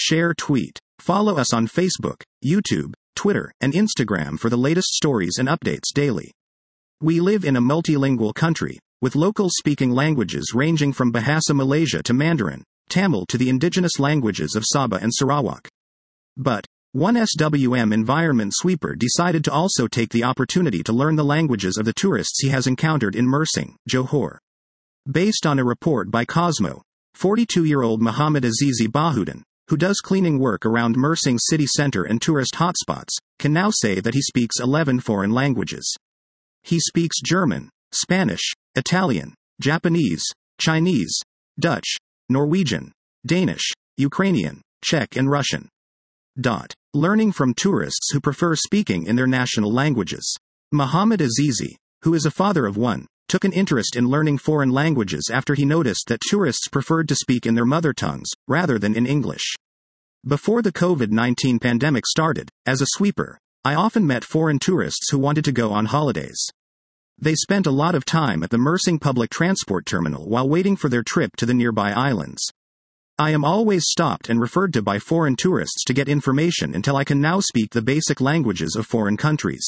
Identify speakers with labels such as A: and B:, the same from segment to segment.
A: share, tweet. Follow us on Facebook, YouTube, Twitter, and Instagram for the latest stories and updates daily. We live in a multilingual country, with locals speaking languages ranging from Bahasa Malaysia to Mandarin, Tamil to the indigenous languages of Sabah and Sarawak. But one SWM environment sweeper decided to also take the opportunity to learn the languages of the tourists he has encountered in Mersing, Johor. Based on a report by Cosmo, 42-year-old Muhammad Azizi Bahuddin, who does cleaning work around Mersing city center and tourist hotspots, can now say that he speaks 11 foreign languages. He speaks German, Spanish, Italian, Japanese, Chinese, Dutch, Norwegian, Danish, Ukrainian, Czech and Russian. Learning from tourists who prefer speaking in their national languages. Muhammad Azizi, who is a father of one, took an interest in learning foreign languages after he noticed that tourists preferred to speak in their mother tongues, rather than in English. Before the COVID-19 pandemic started, as a sweeper, I often met foreign tourists who wanted to go on holidays. They spent a lot of time at the Mersing public transport terminal while waiting for their trip to the nearby islands. I am always stopped and referred to by foreign tourists to get information until I can now speak the basic languages of foreign countries.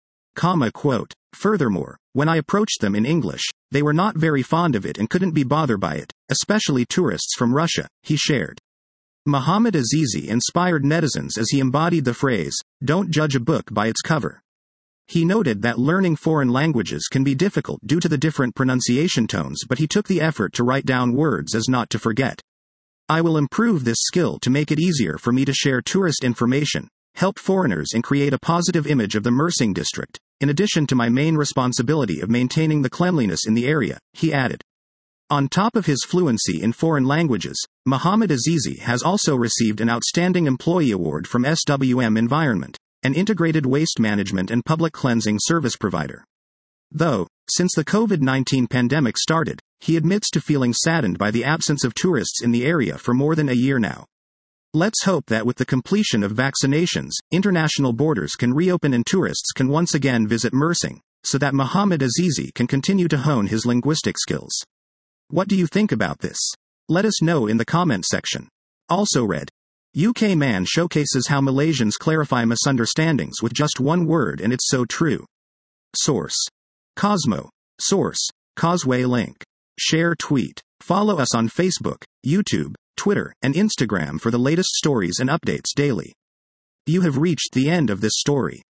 A: Quote. Furthermore, when I approached them in English, they were not very fond of it and couldn't be bothered by it, especially tourists from Russia, he shared. Muhammad Azizi inspired netizens as he embodied the phrase, "Don't judge a book by its cover." He noted that learning foreign languages can be difficult due to the different pronunciation tones, but he took the effort to write down words as not to forget. I will improve this skill to make it easier for me to share tourist information, help foreigners and create a positive image of the Mersing district, in addition to my main responsibility of maintaining the cleanliness in the area, he added. On top of his fluency in foreign languages, Muhammad Azizi has also received an Outstanding Employee Award from SWM Environment, an integrated waste management and public cleansing service provider. Though, since the COVID-19 pandemic started, he admits to feeling saddened by the absence of tourists in the area for more than a year now. Let's hope that with the completion of vaccinations, international borders can reopen and tourists can once again visit Mersing, so that Muhammad Azizi can continue to hone his linguistic skills. What do you think about this? Let us know in the comment section. Also read, UK man showcases how Malaysians clarify misunderstandings with just one word and it's so true. Source. Cosmo. Source. Causeway link. Share, tweet. Follow us on Facebook, YouTube, Twitter, and Instagram for the latest stories and updates daily. You have reached the end of this story.